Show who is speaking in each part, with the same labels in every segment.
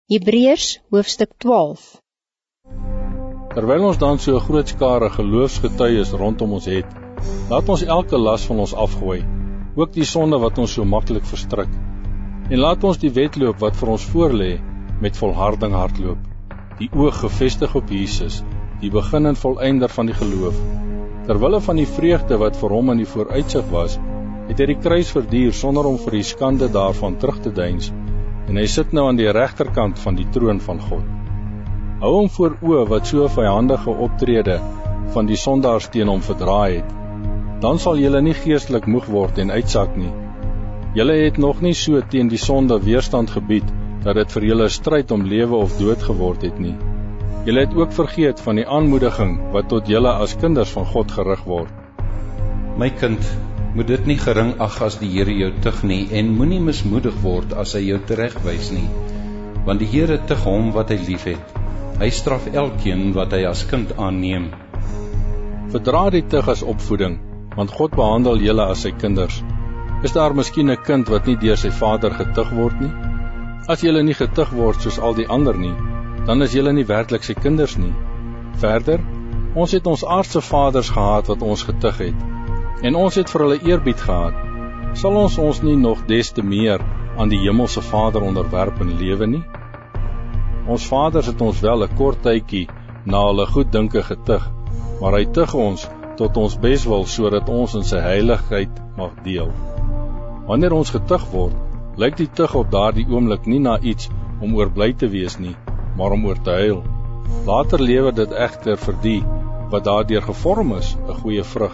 Speaker 1: Hebreërs hoofstuk 12.
Speaker 2: Terwyl ons dan so 'n groot skare geloofsgetuies rondom ons het, laat ons elke las van ons afgooi, ook die sonde wat ons so maklik verstrik. En laat ons die wedloop wat vir ons voorlê met volharding hardloop, die oog gefestig op Jesus, die begin en volëinder van die geloof. Terwille van die vreugde wat vir hom in die vooruitsig was, het hy die kruis verduur sonder om vir die skande daarvan terug te deins, en hy sit nou aan die regterkant van die troon van God. Hou hom voor oë wat so 'n vyandige optrede van die sondaars teen hom verdraai het. Dan sal julle nie geestelik moeg word en uitsak nie. Julle het nog nie so teen die sonde weerstand gebied, dat dit vir julle 'n stryd om lewe of dood geword het nie. Julle het ook vergeet van die aanmoediging wat tot julle as kinders van God gerig word.
Speaker 3: My kind, moet dit nie gering ag as die Here jou tug nie, en moenie mismoedig word as hy jou teregwys nie, want die Here tug hom wat hy liefhet. Hy straf elkeen wat hy as kind aanneem.
Speaker 2: Verdra die tug as opvoeding, want God behandel julle as sy kinders. Is daar miskien 'n kind wat nie deur sy vader getug word nie? As julle nie getug word soos al die ander nie, dan is julle nie werklik sy kinders nie. Verder, ons het ons aardse vaders gehad wat ons getug het, en ons het vir hulle eerbied gehad. Sal ons nie nog des te meer aan die hemelse Vader onderwerp en lewe nie? Ons vaders het ons wel 'n kort tydjie na hulle goeddinke getug, maar hy tug ons tot ons beswil sodat ons in sy heiligheid mag deel. Wanneer ons getug word, lyk die tug op daardie oomblik nie na iets om oor bly te wees nie, maar om oor te huil. Later lewer dit egter vir die wat daardeur gevorm is, 'n goeie vrug.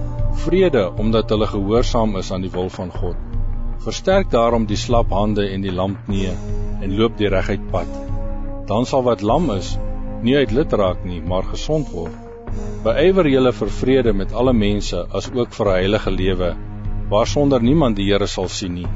Speaker 2: Vrede, omdat hulle gehoorsaam is aan die wil van God. Versterk daarom die slap hande en die lam knieë, en loop die reguit pad. Dan sal wat lam is, nie uit lid raak nie, maar gesond word. Beywer julle vir vrede met alle mense, as ook vir 'n heilige lewe, waarsonder niemand die Here sal sien nie.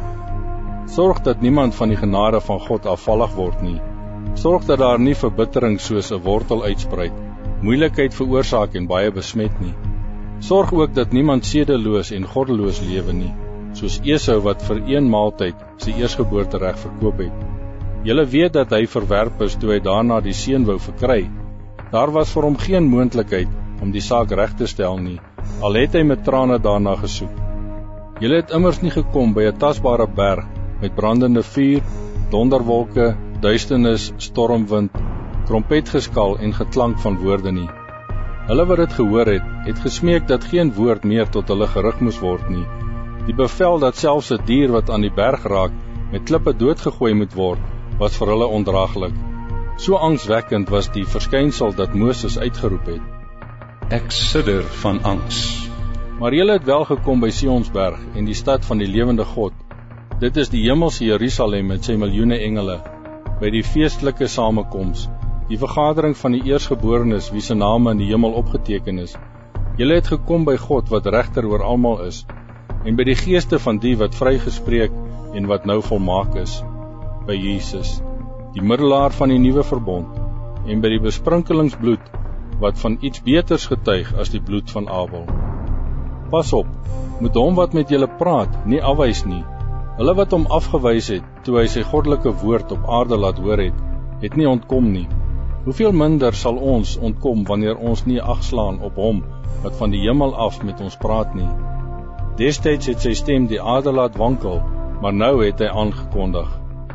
Speaker 2: Sorg dat niemand van die genade van God afvallig word nie. Sorg dat daar nie verbittering soos 'n wortel uitspruit, moeilikheid veroorsaak en baie besmet nie. Sorg ook dat niemand sedeloos en goddeloos lewe nie, soos Esau wat vir een maaltyd sy eersgeboortereg verkoop het. Julle weet dat hy verwerp is toe hy daarna die seun wou verkry. Daar was vir hom geen moontlikheid om die saak reg te stel nie, al het hy met trane daarna gesoek. Julle het immers nie gekom by 'n tasbare berg met brandende vuur, donderwolke, duisternis, stormwind, trompetgeskal en geklank van woorde nie. Hulle wat dit gehoor het gesmeek dat geen woord meer tot hulle gerig moes word nie. Die bevel dat selfs 'n dier wat aan die berg raak met klippe doodgegooi moet word, was vir hulle ondraaglik. So angswekkend was die verskynsel dat Moses uitgeroep het:
Speaker 3: Ek sidder van angs.
Speaker 2: Maar julle het wel gekom by Sionsberg en die stad van die lewende God. Dit is die hemelse Jerusalem met sy miljoene engele, by die feestelike samekoms, die vergadering van die eersgeborenes wie se name in die hemel opgeteken is. Julle het gekom by God wat regter oor almal is, en by die geeste van die wat vrygespreek en wat nou volmaak is, by Jesus, die middelaar van die nuwe verbond, en by die besprinkelingsbloed wat van iets beters getuig as die bloed van Abel. Pas op, moet hom wat met julle praat nie afwys nie. Hulle wat hom afgewys het toe hy sy goddelike woord op aarde laat hoor het nie ontkom nie. Hoeveel minder sal ons ontkom wanneer ons nie ag slaan op hom wat van die hemel af met ons praat nie. Destyds het sy stem die aarde laat wankel, maar nou het hy aangekondig: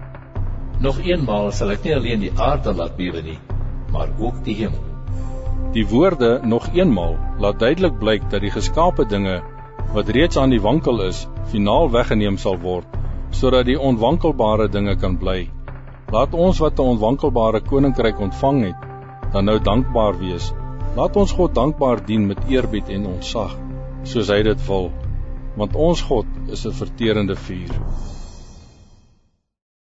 Speaker 4: Nog eenmaal sal ek nie alleen die aarde laat bewe nie, maar ook die hemel.
Speaker 2: Die woorde nog eenmaal laat duidelik blyk dat die geskape dinge wat reeds aan die wankel is, finaal weggeneem sal word, sodat die onwankelbare dinge kan bly. Laat ons wat 'n onwankelbare koninkryk ontvang het, dan nou dankbaar wees. Laat ons God dankbaar dien met eerbied en ontzag, soos hy dit wil, want ons God is 'n verterende vuur.